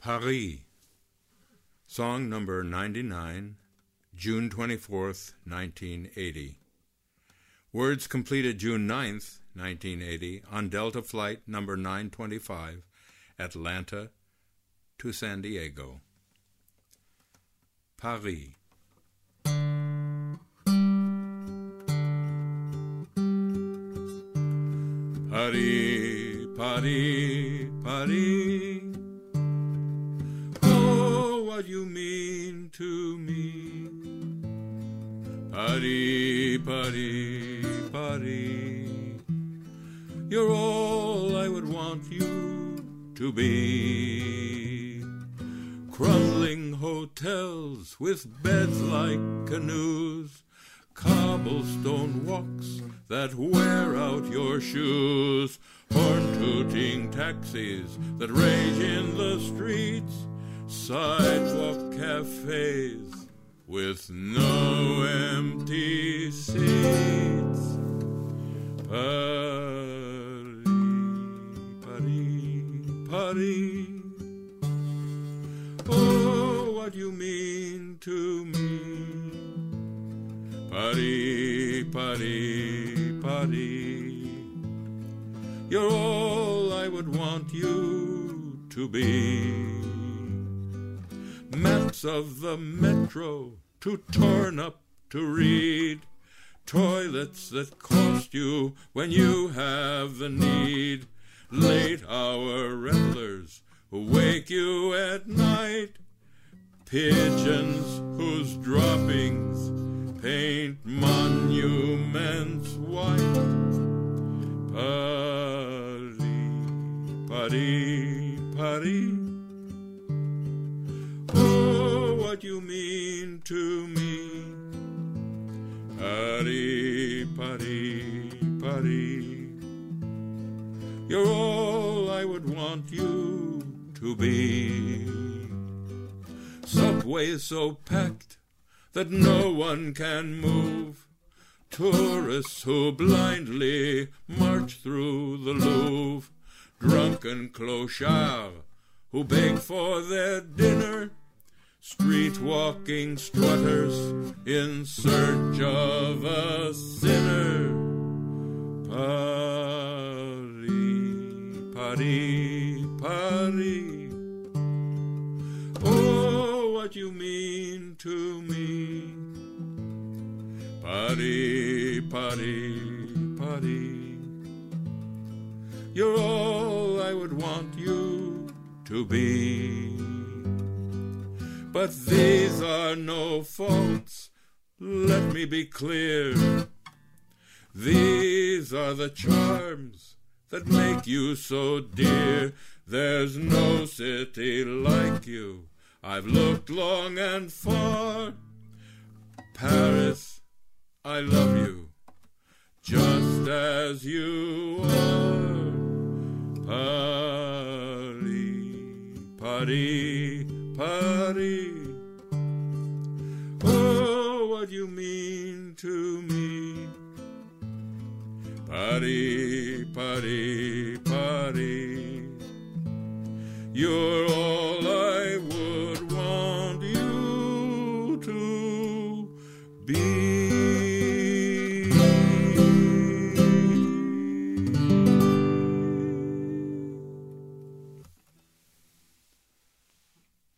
Paris, song number 99, June 24th, 1980. Words completed June 9th, 1980, on Delta Flight number 925, Atlanta to San Diego. Paris. Paris, Paris, Paris. Oh, what you mean to me. Paris, Paris, Paris. You're all I would want you to be. Crumbling hotels with beds like canoes, cobblestone walks that wear out your shoes, horn-tooting taxis that rage in the streets, sidewalk cafes with no empty seats. Paris, Paris, Paris. Oh, what you mean to me. Paris, Paris, Paris. You're all I would want you to be. Maps of the metro too torn up to read, toilets that cost you when you have the need, late hour revelers who wake you at night, pigeons whose droppings paint monuments white. Paris, Paris, Paris. Oh, what you mean to me. Paris, Paris, Paris. You're all I would want you to be. Subways so packed that no one can move, tourists who blindly march through the Louvre, drunken clochards who beg for their dinner, street-walking strutters in search of a sinner. Paris, Paris, Paris. Oh, what you mean to me. Paris, Paris, Paris. You're all I would want you to be. But these are no faults, let me be clear. These are the charms that make you so dear. There's no city like you, I've looked long and far. Paris, I love you, just as you are. Paris, Paris, Paris. Oh, what you mean to me. Paris, Paris, Paris. You're